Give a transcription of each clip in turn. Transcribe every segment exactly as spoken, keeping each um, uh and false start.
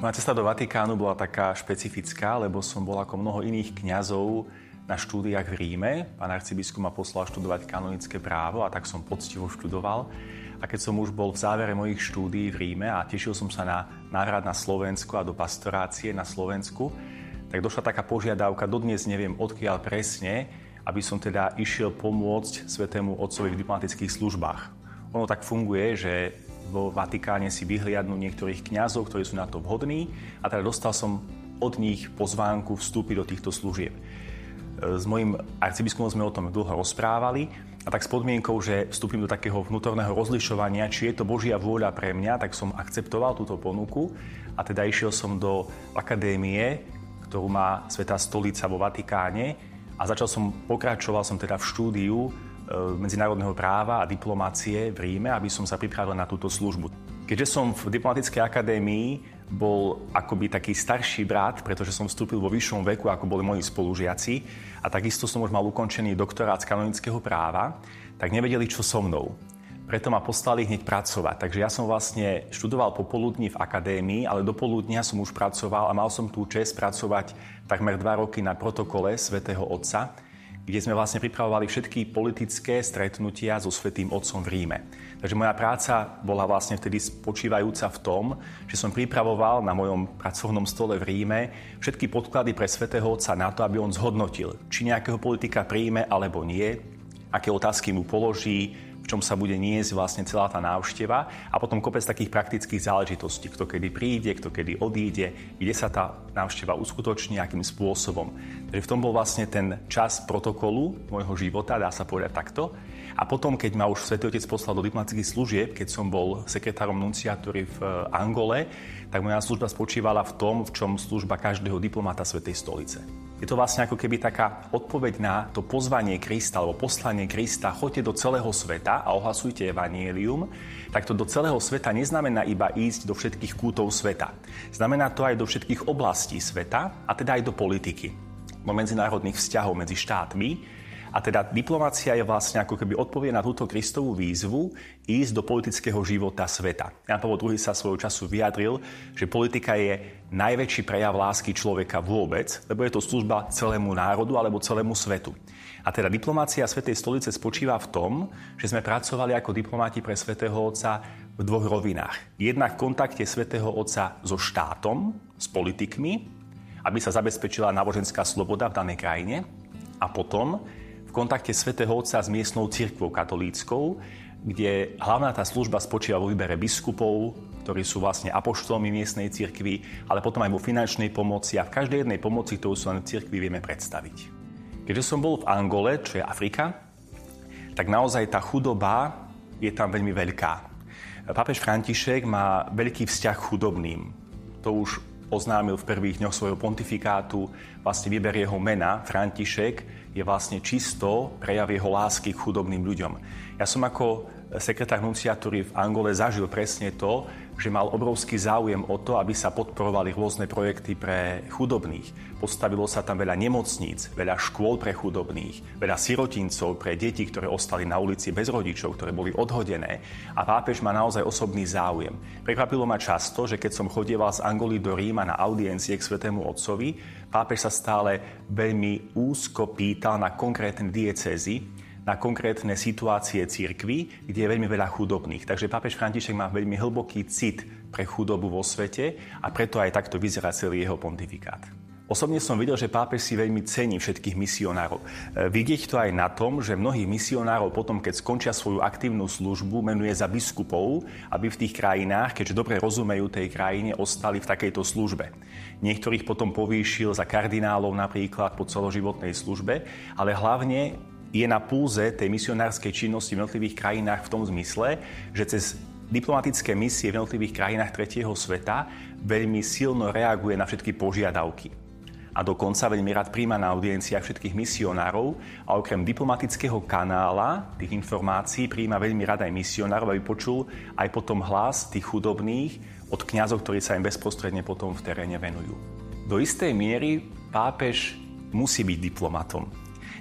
Moja cesta do Vatikánu bola taká špecifická, lebo som bol ako mnoho iných kňazov na štúdiách v Ríme. Pán arcibiskup ma poslal študovať kanonické právo a tak som poctivo študoval. A keď som už bol v závere mojich štúdií v Ríme a tešil som sa na návrat na Slovensko a do pastorácie na Slovensku, tak došla taká požiadavka, dodnes neviem odkiaľ presne, aby som teda išiel pomôcť Svätému Otcovi v diplomatických službách. Ono tak funguje, že vo Vatikáne si vyhliadnú niektorých kňazov, ktorí sú na to vhodní, a teda dostal som od nich pozvánku vstúpiť do týchto služieb. S mojím arcibiskupom sme o tom dlho rozprávali a tak s podmienkou, že vstúpim do takého vnútorného rozlišovania, či je to Božia vôľa pre mňa, tak som akceptoval túto ponuku a teda išiel som do akadémie, ktorú má Svätá stolica vo Vatikáne, a začal som, pokračoval som teda v štúdiu medzinárodného práva a diplomácie v Ríme, aby som sa pripravil na túto službu. Keďže som v diplomatickej akadémii bol akoby taký starší brat, pretože som vstúpil vo vyššom veku, ako boli moji spolužiaci, a takisto som už mal ukončený doktorát z kanonického práva, tak nevedeli, čo so mnou. Preto ma poslali hneď pracovať. Takže ja som vlastne študoval popoludní v akadémii, ale do poludnia som už pracoval a mal som tú česť pracovať takmer dva roky na protokole Svätého Otca, kde sme vlastne pripravovali všetky politické stretnutia so Svätým Otcom v Ríme. Takže moja práca bola vlastne vtedy spočívajúca v tom, že som pripravoval na mojom pracovnom stole v Ríme všetky podklady pre Svätého Otca na to, aby on zhodnotil, či nejakého politika príjme alebo nie, aké otázky mu položí, v čom sa bude niesť vlastne celá tá návšteva, a potom kopec takých praktických záležitostí, kto kedy príde, kto kedy odíde, kde sa tá návšteva uskutoční, akým spôsobom. Takže v tom bol vlastne ten čas protokolu môjho života, dá sa povedať takto. A potom, keď ma už Svätý Otec poslal do diplomatických služieb, keď som bol sekretárom nunciatúry v Angole, tak moja služba spočívala v tom, v čom služba každého diplomata Svätej stolice. Je to vlastne ako keby taká odpoveď na to pozvanie Krista alebo poslanie Krista: choďte do celého sveta a ohlasujte evanjelium. Tak to do celého sveta neznamená iba ísť do všetkých kútov sveta. Znamená to aj do všetkých oblastí sveta, a teda aj do politiky, do medzinárodných vzťahov medzi štátmi. A teda diplomácia je vlastne ako keby odpovie na túto Kristovú výzvu ísť do politického života sveta. Ján Pavol druhý sa svojho času vyjadril, že politika je najväčší prejav lásky človeka vôbec, lebo je to služba celému národu alebo celému svetu. A teda diplomácia Svätej stolice spočíva v tom, že sme pracovali ako diplomati pre Svätého Otca v dvoch rovinách. Jednak v kontakte Svätého Otca so štátom, s politikmi, aby sa zabezpečila náboženská sloboda v danej krajine, a potom v kontakte Svätého Otca s miestnou cirkvou katolíckou, kde hlavná tá služba spočíva vo výbere biskupov, ktorí sú vlastne apoštolmi miestnej cirkvi, ale potom aj vo finančnej pomoci a v každej jednej pomoci, ktorú sú len v cirkvi vieme predstaviť. Keďže som bol v Angole, čo je Afrika, tak naozaj tá chudoba je tam veľmi veľká. Pápež František má veľký vzťah k chudobným. To už oznámil v prvých dňoch svojho pontifikátu. Vlastne výber jeho mena, František, je vlastne čisto prejav jeho lásky k chudobným ľuďom. Ja som ako sekretár nunciatúry v Angole zažil presne to, že mal obrovský záujem o to, aby sa podporovali rôzne projekty pre chudobných. Postavilo sa tam veľa nemocníc, veľa škôl pre chudobných, veľa sirotincov pre deti, ktoré ostali na ulici bez rodičov, ktoré boli odhodené. A pápež má naozaj osobný záujem. Prekvapilo ma často, že keď som chodieval z Angoly do Ríma na audiencie k Svätému Otcovi, pápež sa stále veľmi úzko pýtal na konkrétne diecézy, na konkrétne situácie cirkvi, kde je veľmi veľa chudobných. Takže pápež František má veľmi hlboký cit pre chudobu vo svete a preto aj takto vyzerá celý jeho pontifikát. Osobne som videl, že pápež si veľmi cení všetkých misionárov. Vidieť to aj na tom, že mnohých misionárov potom, keď skončia svoju aktívnu službu, menuje za biskupov, aby v tých krajinách, keďže dobre rozumejú tej krajine, ostali v takejto službe. Niektorých potom povýšil za kardinálov napríklad po celoživotnej službe, ale hlavne je na pulze tej misionárskej činnosti v jednotlivých krajinách v tom zmysle, že cez diplomatické misie v jednotlivých krajinách tretieho sveta veľmi silno reaguje na všetky požiadavky. A dokonca veľmi rád prijíma na audienciách všetkých misionárov a okrem diplomatického kanála tých informácií prijíma veľmi rád aj misionárov, aby počul aj potom hlas tých chudobných od kňazov, ktorí sa im bezprostredne potom v teréne venujú. Do istej miery pápež musí byť diplomatom.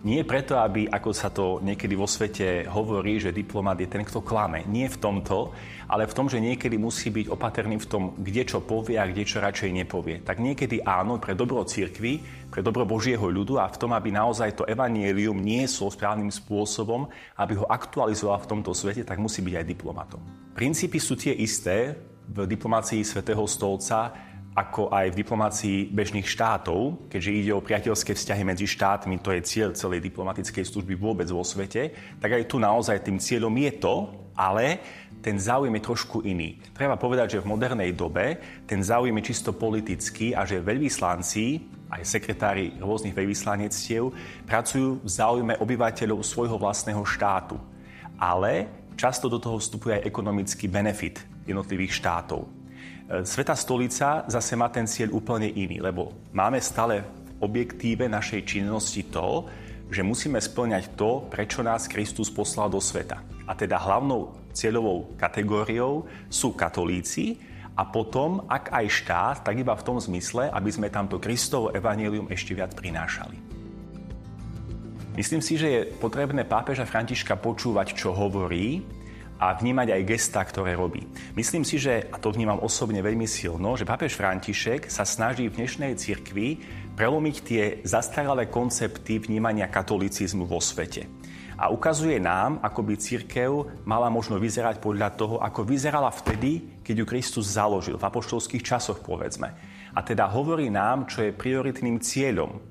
Nie preto, aby, ako sa to niekedy vo svete hovorí, že diplomat je ten, kto klame. Nie v tomto, ale v tom, že niekedy musí byť opatrný v tom, kde čo povie a kde čo radšej nepovie. Tak niekedy áno, pre dobro cirkvi, pre dobro Božieho ľudu a v tom, aby naozaj to evanjelium niesol správnym spôsobom, aby ho aktualizoval v tomto svete, tak musí byť aj diplomatom. Princípy sú tie isté v diplomácii Svätého stolca, ako aj v diplomácii bežných štátov, keďže ide o priateľské vzťahy medzi štátmi, to je cieľ celej diplomatickej služby vôbec vo svete, tak aj tu naozaj tým cieľom je to, ale ten záujem je trošku iný. Treba povedať, že v modernej dobe ten záujem je čisto politický a že veľvyslanci, aj sekretári rôznych veľvyslanectiev, pracujú v záujme obyvateľov svojho vlastného štátu. Ale často do toho vstupuje aj ekonomický benefit jednotlivých štátov. Svätá stolica zase má ten cieľ úplne iný, lebo máme stále v objektíve našej činnosti to, že musíme spĺňať to, prečo nás Kristus poslal do sveta. A teda hlavnou cieľovou kategóriou sú katolíci a potom, ak aj štát, tak iba v tom zmysle, aby sme tamto Kristovo evanjelium ešte viac prinášali. Myslím si, že je potrebné pápeža Františka počúvať, čo hovorí, a vnímať aj gestá, ktoré robí. Myslím si, že, a to vnímam osobne veľmi silno, že pápež František sa snaží v dnešnej cirkvi prelomiť tie zastaralé koncepty vnímania katolicizmu vo svete. A ukazuje nám, ako by cirkev mala možno vyzerať podľa toho, ako vyzerala vtedy, keď ju Kristus založil, v apoštolských časoch, povedzme. A teda hovorí nám, čo je prioritným cieľom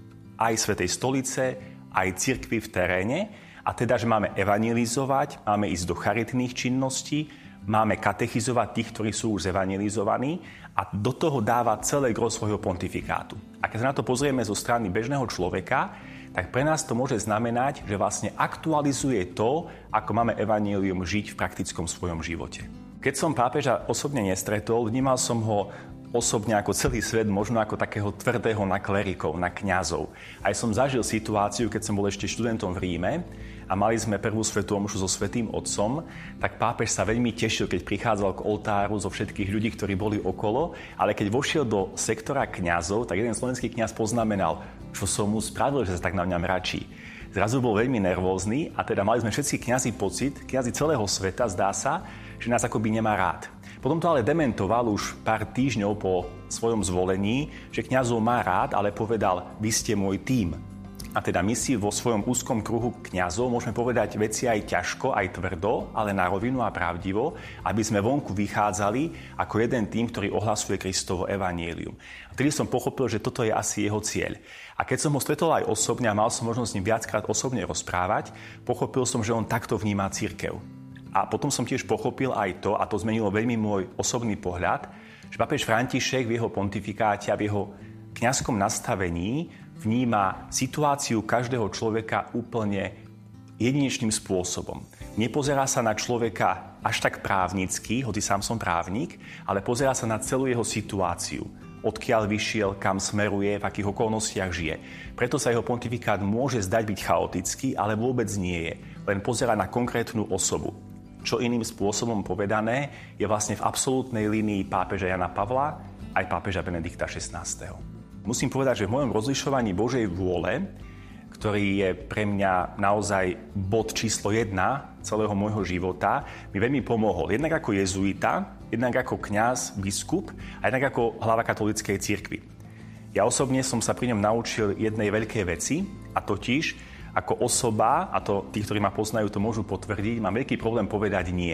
aj Svätej stolice, aj cirkvi v teréne, a teda, že máme evangelizovať, máme ísť do charitných činností, máme katechizovať tých, ktorí sú už zevangelizovaní a do toho dáva celé gros svojho pontifikátu. A keď sa na to pozrieme zo strany bežného človeka, tak pre nás to môže znamenať, že vlastne aktualizuje to, ako máme evanjelium žiť v praktickom svojom živote. Keď som pápeža osobne nestretol, vnímal som ho osobne ako celý svet, možno ako takého tvrdého na klerikov, na kňazov. Aj som zažil situáciu, keď som bol ešte študentom v Ríme a mali sme prvú svätú omšu so Svätým Otcom, tak pápež sa veľmi tešil, keď prichádzal k oltáru zo všetkých ľudí, ktorí boli okolo, ale keď vošiel do sektora kňazov, tak jeden slovenský kňaz poznamenal, čo som mu spravil, že sa tak na mňa mračí. Zrazu bol veľmi nervózny a teda mali sme všetci kňazi pocit, kňazi celého sveta, zdá sa, že nás akoby nemá rád. Potom to ale dementoval už pár týždňov po svojom zvolení, že kňazov má rád, ale povedal, vy ste môj tím. A teda my si vo svojom úzkom kruhu kňazov môžeme povedať veci aj ťažko, aj tvrdo, ale na rovinu a pravdivo, aby sme vonku vychádzali ako jeden tím, ktorý ohlasuje Kristovo evanjelium. A vtedy som pochopil, že toto je asi jeho cieľ. A keď som ho stretol aj osobne a mal som možnosť s ním viackrát osobne rozprávať, pochopil som, že on takto vníma cirkev. A potom som tiež pochopil aj to, a to zmenilo veľmi môj osobný pohľad, že pápež František v jeho pontifikáte a v jeho kňazskom nastavení vníma situáciu každého človeka úplne jedinečným spôsobom. Nepozerá sa na človeka až tak právnicky, hoci sám som právnik, ale pozerá sa na celú jeho situáciu. Odkiaľ vyšiel, kam smeruje, v akých okolnostiach žije. Preto sa jeho pontifikát môže zdať byť chaotický, ale vôbec nie je. Len pozerá na konkrétnu osobu. Čo iným spôsobom povedané, je vlastne v absolútnej línii pápeža Jana Pavla aj pápeža Benedikta šestnásteho. Musím povedať, že v mojom rozlišovaní Božej vôle, ktorý je pre mňa naozaj bod číslo jedna celého môjho života, mi veľmi pomohol. Jednak ako jezuita, jednak ako kňaz, biskup a jednak ako hlava katolíckej cirkvi. Ja osobne som sa pri ňom naučil jednej veľkej veci, a totiž ako osoba, a to tí, ktorí ma poznajú, to môžu potvrdiť, mám veľký problém povedať nie.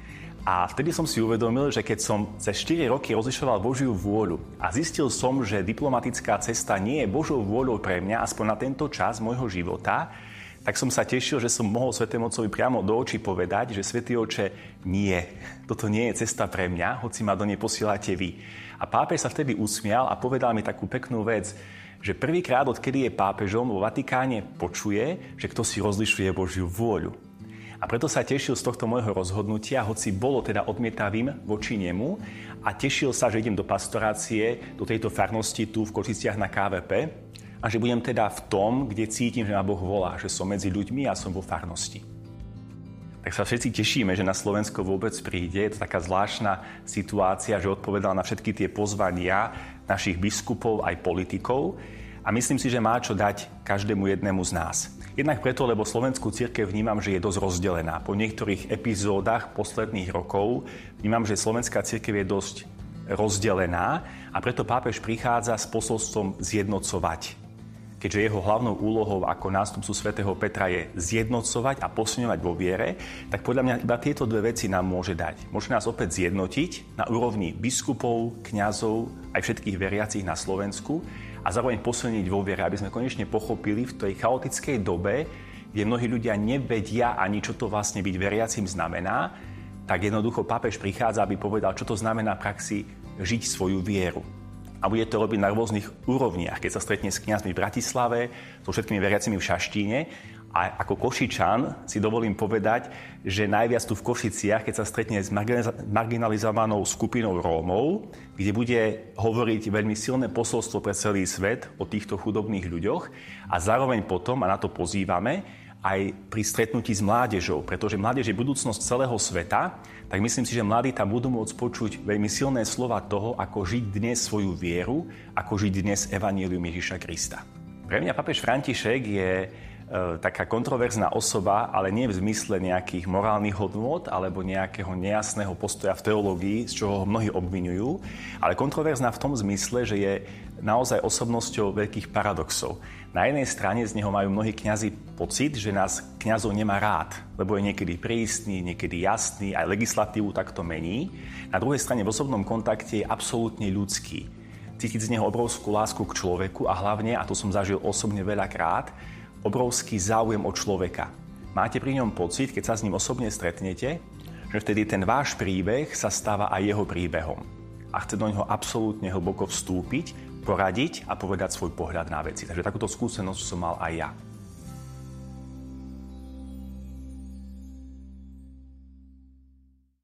A vtedy som si uvedomil, že keď som cez štyri roky rozlišoval Božiu vôľu a zistil som, že diplomatická cesta nie je Božou vôľou pre mňa, aspoň na tento čas môjho života, tak som sa tešil, že som mohol Svätému Otcovi priamo do očí povedať, že Svätý Oče, nie, toto nie je cesta pre mňa, hoci ma do nej posielate vy. A pápež sa vtedy usmial a povedal mi takú peknú vec, že prvýkrát, odkedy je pápežom, vo Vatikáne počuje, že kto si rozlišuje Božiu vôľu. A preto sa tešil z tohto môjho rozhodnutia, hoci bolo teda odmietavým voči nemu a tešil sa, že idem do pastorácie, do tejto farnosti tu v Košiciach na ká vé pé a že budem teda v tom, kde cítim, že ma Boh volá, že som medzi ľuďmi a som vo farnosti. Tak sa všetci tešíme, že na Slovensko vôbec príde. Je to taká zvláštna situácia, že odpovedal na všetky tie pozvania našich biskupov aj politikov. a myslím si, že má čo dať každému jednému z nás. Jednak preto, lebo slovenskú cirkev vnímam, že je dosť rozdelená. Po niektorých epizódach posledných rokov vnímam, že slovenská cirkev je dosť rozdelená a preto pápež prichádza s posolstvom zjednocovať. Keďže jeho hlavnou úlohou ako nástupcu svätého Petra je zjednocovať a posilňovať vo viere, tak podľa mňa iba tieto dve veci nám môže dať. Môže nás opäť zjednotiť na úrovni biskupov, kňazov, aj všetkých veriacich na Slovensku a zároveň posilniť vo viere, aby sme konečne pochopili v tej chaotickej dobe, kde mnohí ľudia nevedia ani, čo to vlastne byť veriacim znamená, tak jednoducho pápež prichádza, aby povedal, čo to znamená v praxi žiť svoju vieru. A bude to robiť na rôznych úrovniach. Keď sa stretne s kňazmi v Bratislave, so všetkými veriacimi v Šaštíne, a ako Košičan si dovolím povedať, že najviac tu v Košiciach, keď sa stretne s marginalizovanou skupinou Rómov, kde bude hovoriť veľmi silné posolstvo pre celý svet o týchto chudobných ľuďoch a zároveň potom, a na to pozývame, aj pri stretnutí s mládežou, pretože mládež je budúcnosť celého sveta, tak myslím si, že mladí tam budú môcť počuť veľmi silné slova toho, ako žiť dnes svoju vieru, ako žiť dnes evanjelium Ježiša Krista. Pre mňa pápež František je e, taká kontroverzná osoba, ale nie v zmysle nejakých morálnych hodnôt alebo nejakého nejasného postoja v teológii, z čoho ho mnohí obviňujú, ale kontroverzná v tom zmysle, že je naozaj osobnosťou veľkých paradoxov. Na jednej strane z neho majú mnohí kňazi pocit, že nás kňazov nemá rád, lebo je niekedy prísny, niekedy jasný, aj legislatívu takto mení. Na druhej strane v osobnom kontakte je absolútne ľudský. Cítiť z neho obrovskú lásku k človeku a hlavne, a to som zažil osobne veľakrát, obrovský záujem o človeka. Máte pri ňom pocit, keď sa s ním osobne stretnete, že vtedy ten váš príbeh sa stáva aj jeho príbehom. A chce do neho absolútne hlboko vstúpiť, poradiť a povedať svoj pohľad na veci. Takže takúto skúsenosť som mal aj ja.